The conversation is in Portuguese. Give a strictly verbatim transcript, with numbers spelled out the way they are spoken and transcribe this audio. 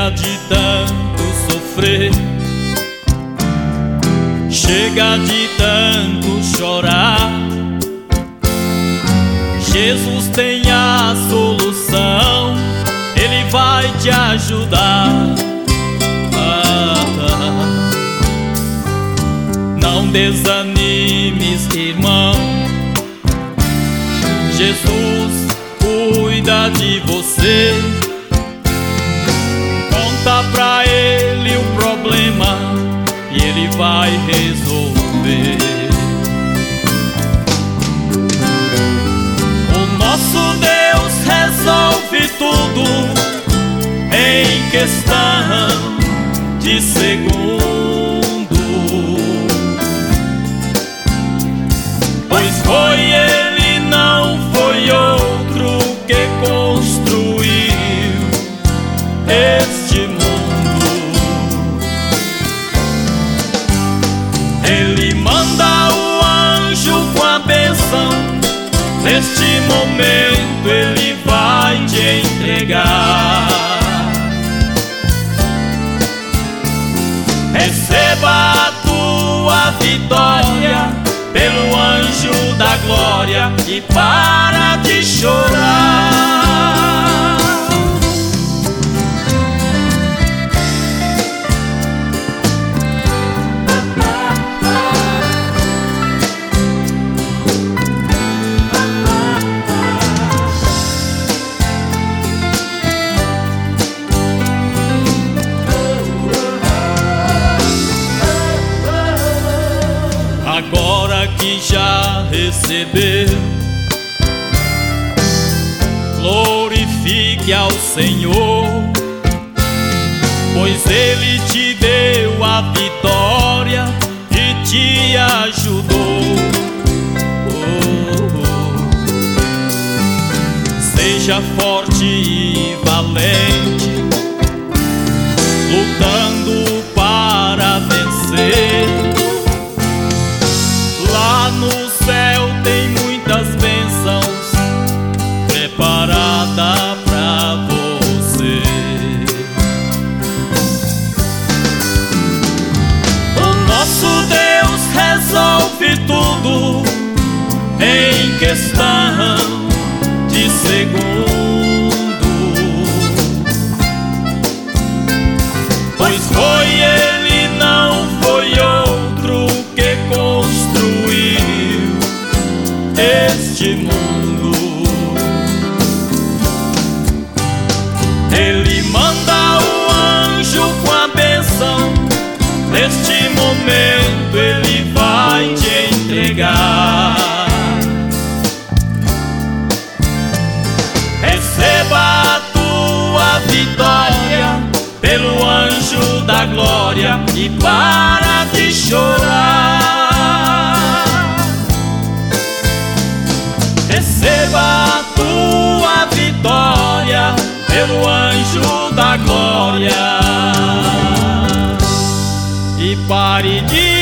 Chega de tanto sofrer, chega de tanto chorar. Jesus tem a solução, Ele vai te ajudar. Ah, ah. Não desanimes, irmão, Jesus cuida de você. Conta pra Ele o problema e Ele vai resolver. O nosso Deus resolve tudo em questão de segundo, pois foi Ele, não foi outro, que construiu este mundo. Ele manda o anjo com a bênção, neste momento Ele vai te entregar. Receba a tua vitória pelo anjo da glória e para de chorar. Agora que já recebeu, glorifique ao Senhor, pois Ele te deu a vitória e te ajudou. Oh, oh. Seja forte e valente, lutando para vencer. Lá no céu tem muitas bênçãos preparadas pra você. O nosso Deus resolve tudo em questão de segundo, pois foi Ele, não foi outro, que construiu este mundo. Ele manda o anjo com a bênção, neste momento Ele vai te entregar. Receba a tua vitória pelo anjo da glória e para de chorar. Receba a tua vitória pelo anjo da glória e pare de